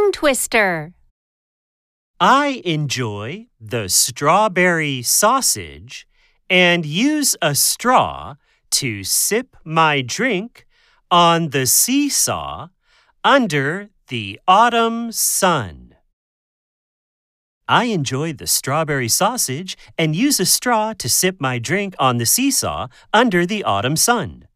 Tongue twister. I enjoy the strawberry sausage and use a straw to sip my drink on the seesaw under the autumn sun. I enjoy the strawberry sausage and use a straw to sip my drink on the seesaw under the autumn sun.